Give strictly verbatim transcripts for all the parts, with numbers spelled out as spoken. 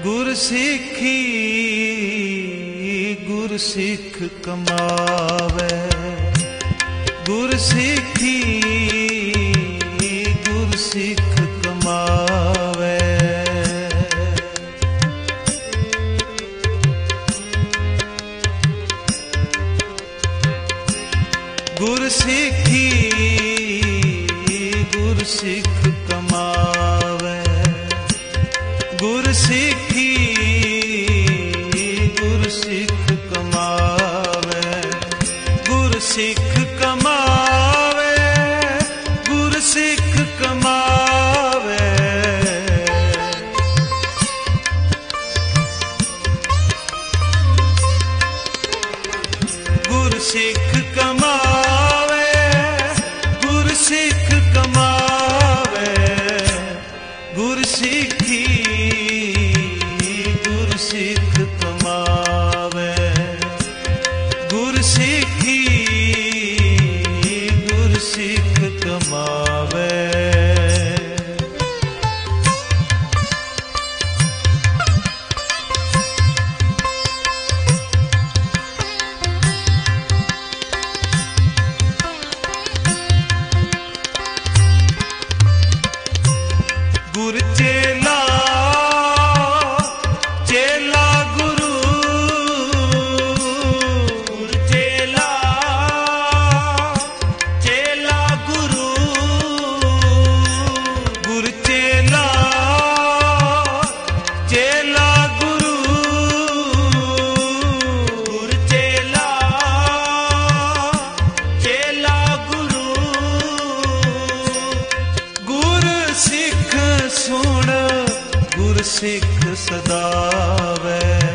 गुरसिखी गुरसिख कमावे, गुरसिखी गुरसिख कमावे। गुरसिखी गुरसिख कमावे, गुरसिखी गुरसिख कमावे, गुरसिख कमावे, गुरसिख कमावे। गुरसिख कमावे, गुरसिख कमावे, गुरसिखी गुरसिख कमावे, गुरसिखी गुरसिख कमावे। गुर चेला चेला गुरु, गुर चेला चेला गुरु, गुर चेला चेला गुरु, गुर चेला चेला गुरु। गुर सिख सुन गुर सिख सदावे,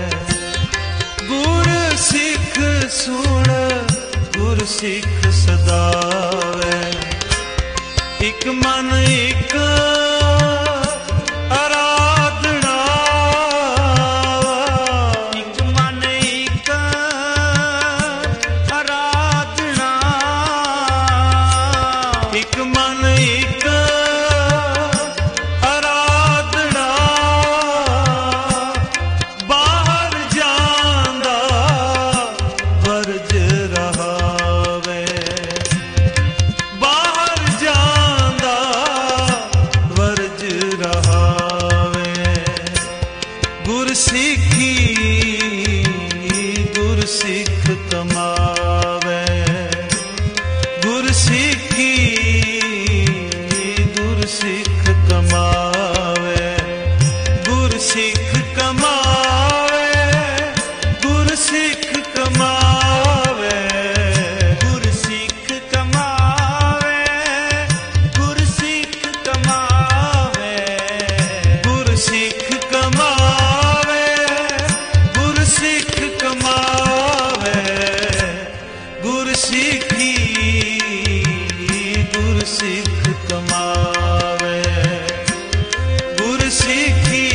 गुर सिख सुन गुर सिख सदावे। इक मन इक आराधना, इक मन इक आराधना, इक मन इक गुरसिखी गुरसिख कमावे, गुरसिखी गुरसिख कमावे, गुरसिख कमावे, गुरसिख कमावे, गुरसिख कमावे, गुरसिख कमावे, गुरसिख कमावे, गुरसिख कमावे। गुरसिखी गुरसिख कमावे, गुरसिखी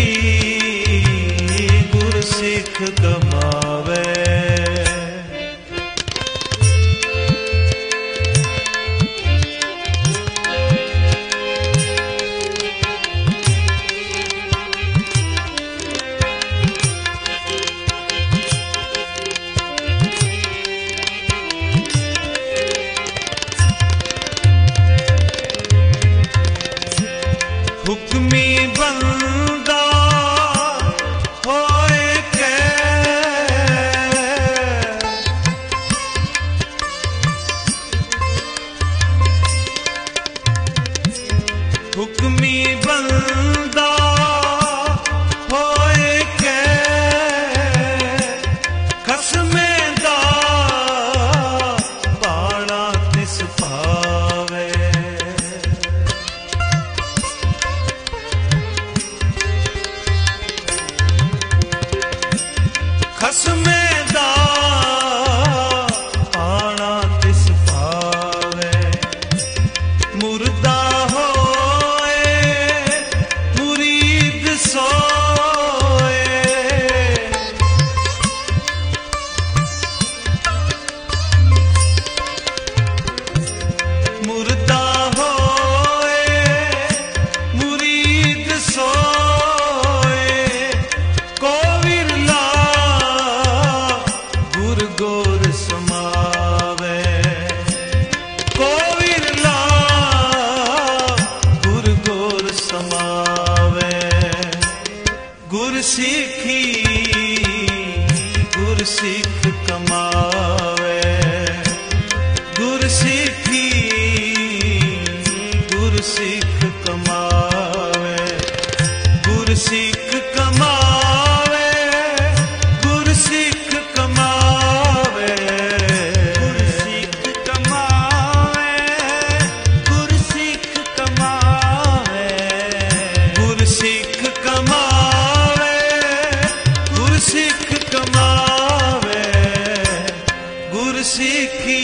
गुरसिख कमावे। हुक्मी बंदा होए के, हुक्मी बंदा होए के, खसमे दा बाड़ा तिस पावे। खसमे दा आना तिस पावे, मुर्दा होए मुरीद सोए, मुर्दा होए मुरीद सोए, ਗੁਰ ਸਿੱਖੀ ਗੁਰ ਸਿੱਖ ਕਮਾਵੇ, ਗੁਰ ਸਿੱਖੀ ਗੁਰ ਸਿੱਖ ਕਮਾਵੇ, ਗੁਰ ਸਿੱਖ ਕਮਾਵੇ, ਗੁਰ ਸਿੱਖ ਕਮਾਵੇ, ਗੁਰ ਸਿੱਖ ਕਮਾਵੇ, ਗੁਰ ਸਿੱਖ ਕਮਾਵੇ, ਗੁਰ ਸਿੱਖ ਕਮਾਵੇ, ਗੁਰ ਸਿੱਖ ਕਮਾਵੇ, ਗੁਰ ਸਿੱਖੀ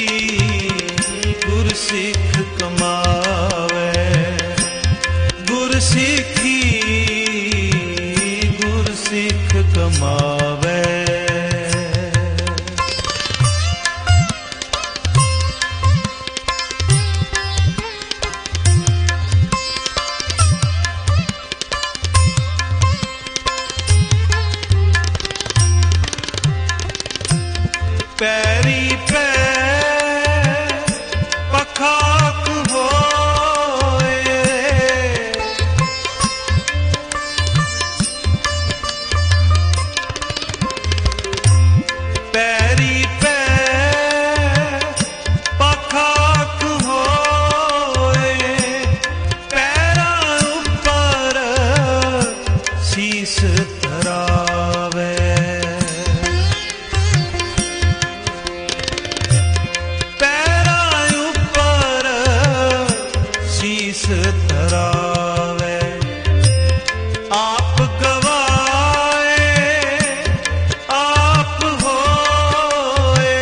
ਗੁਰ ਸਿੱਖ ਕਮਾਵੇ, ਗੁਰ ਸਿੱਖੀ ਗੁਰ ਸਿੱਖ ਕਮਾਵੇ। ਪੈਰੀ ਪੈ ਪਖਾਕ ਹੋਏ, ਪੈਰੀ ਪੈ ਪਖਾਕ ਹੋਏ, ਪੈਰਾਂ ਉੱਪਰ ਸੀਸ ਧਰਾਵੇ, ਧਰਾਵੇ, ਆਪ ਗਵਾਏ ਆਪ ਹੋਏ,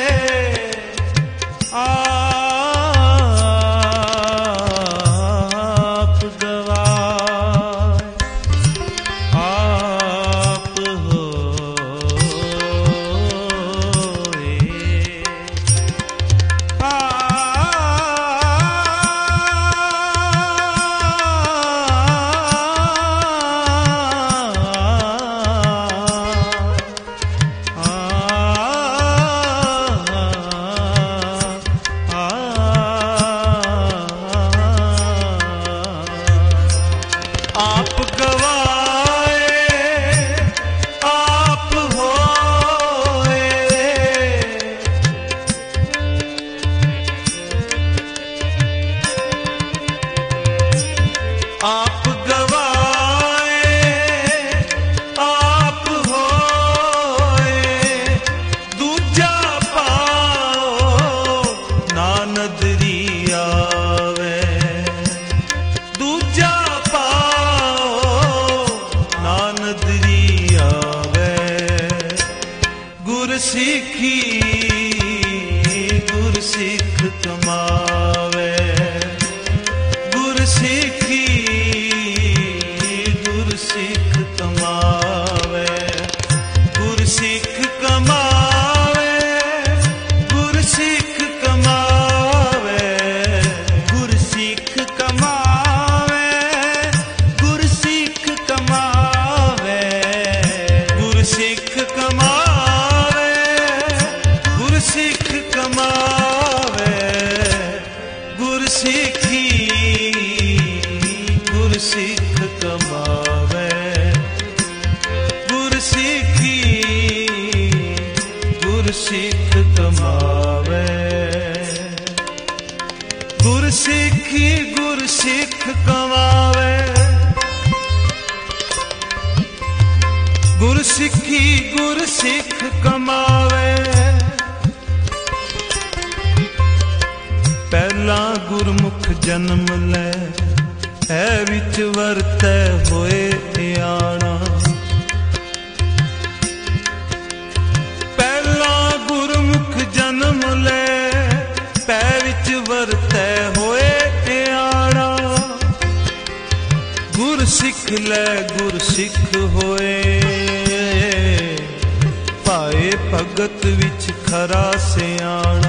ਆਪ ਗਵਾਏ ਆਪ ਹੋਏ, ਆਪ ਗਵਾਏ ਆਪ ਹੋਏ, ਆਪ ਗਵਾਏ ਆਪ ਹੋਏ, ਦੂਜਾ ਪਾਓ ਨਾ ਨਦਰੀ ਆਵੇ, ਦੂਜਾ ਨਦਰੀ ਆਵੇ, ਗੁਰ ਸਿੱਖੀ ਗੁਰ ਸਿੱਖ ਕਮਾਵੇ, ਗੁਰ ਸਿੱਖੀ ਗੁਰ ਸਿੱਖ ਕਮਾਵੇ, ਗੁਰ ਸਿੱਖ ਕਮਾਵੇ, ਗੁਰ ਸਿੱਖ ਕਮਾਵੇ, ਗੁਰ ਸਿੱਖ ਕਮਾਵੇ, ਗੁਰ ਸਿੱਖ ਕਮਾਵੇ, ਗੁਰ ਸਿੱਖ ਕਮਾਵੇ, ਗੁਰ ਸਿੱਖ ਕਮਾਵੇ, ਗੁਰ ਸਿੱਖੀ ਗੁਰ ਸਿੱਖ ਕਮਾਵੇ, ਗੁਰ ਸਿੱਖੀ ਗੁਰ ਸਿੱਖ ਕਮਾਵੇ, ਗੁਰ ਸਿੱਖੀ ਗੁਰ ਸਿੱਖ ਕਮਾਵੇ, ਗੁਰ ਸਿੱਖੀ ਗੁਰ ਸਿੱਖ ਕਮਾਵੇ, ਪਹਿਲਾਂ ਗੁਰਮੁਖ ਜਨਮ ਲੈ ਹੈ ਵਿੱਚ ਵਰਤੈ ਹੋਏ ਆਣਾ, ਪਹਿਲਾਂ ਗੁਰਮੁਖ ਜਨਮ ਲੈ ਪੈ ਵਿੱਚ ਵਰਤੈ ਹੋਏ ਆਣਾ, ਗੁਰ ਸਿੱਖ ਲੈ ਗੁਰ ਸਿੱਖ ਹੋਏ, ਭਾਏ ਭਗਤ ਵਿੱਚ ਖਰਾ ਸਿਆਣਾ,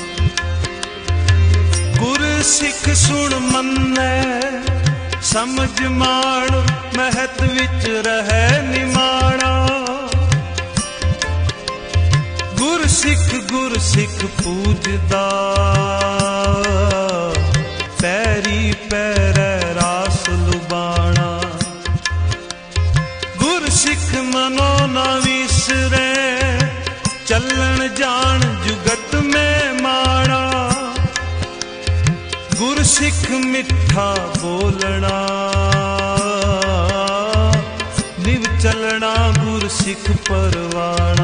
ਗੁਰ ਸਿੱਖ ਸੁਣ ਮੰਨੈ ਸਮਝ ਮਾਣ, ਮਹਤ ਵਿੱਚ ਰਹਿ ਨਿਮਾਣਾ, ਗੁਰ ਸਿੱਖ ਗੁਰ ਸਿੱਖ ਪੂਜਦਾ, ਪੈਰੀ ਪੈਰੈ ਰਾਸ ਲੁਬਾਣਾ, दर्शन जान जुगत में माणा। गुर सिख मिठा बोलना, निव चलना गुर सिख परवाना।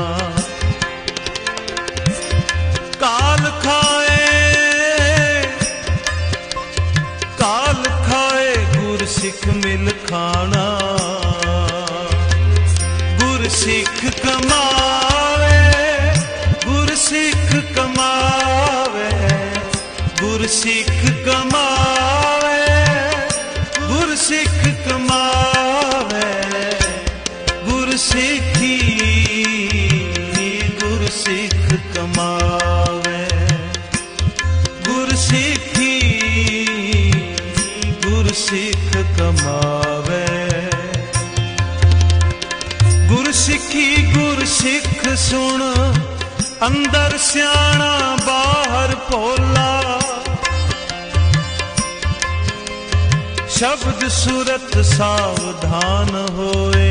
काल खाए काल खाए गुर सिख मिल खाना। गुर सिख कमावे गुर सिख कमावे गुर सिख कमावे गुर सिख कमावे। गुर सिखी गुर सिख कमावे गुर सिखी गुर सिख कमावे। गुर सिखी गुर सिख सुन अंदर सियाणा बाहर भोला। शब्द सुरत सावधान होए,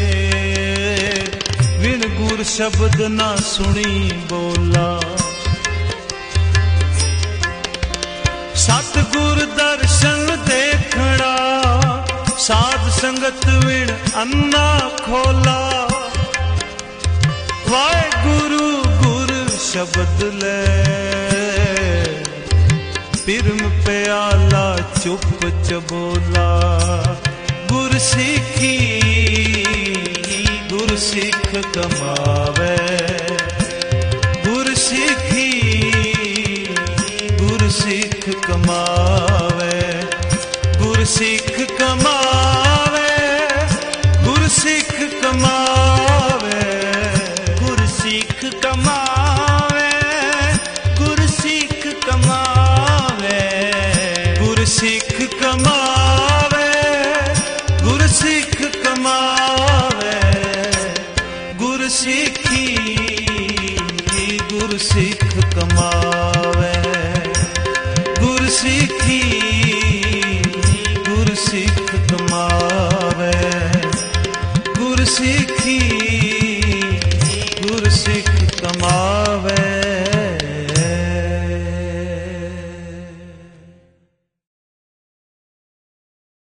विण गुर शब्द ना सुनी बोला। सतगुर दर्शन देखना, साध संगत विण अन्ना खोला। वाहेगुरु गुर शब्द ले, पिरम प्याला चुप चबोला। गुर सिखी गुर सिख कमावे गुर सिखी गुर सिख कमावे। गुर सिख कमावे गुर सिख कमावे गुर सिख कमावे गुर सिख कमावे। गुर सिख कमावे गुर सिख कमावे। गुर सिखी गुर सिख कमावे गुर सिखी गुर सिख कमावे। गुर सिखी गुर सिख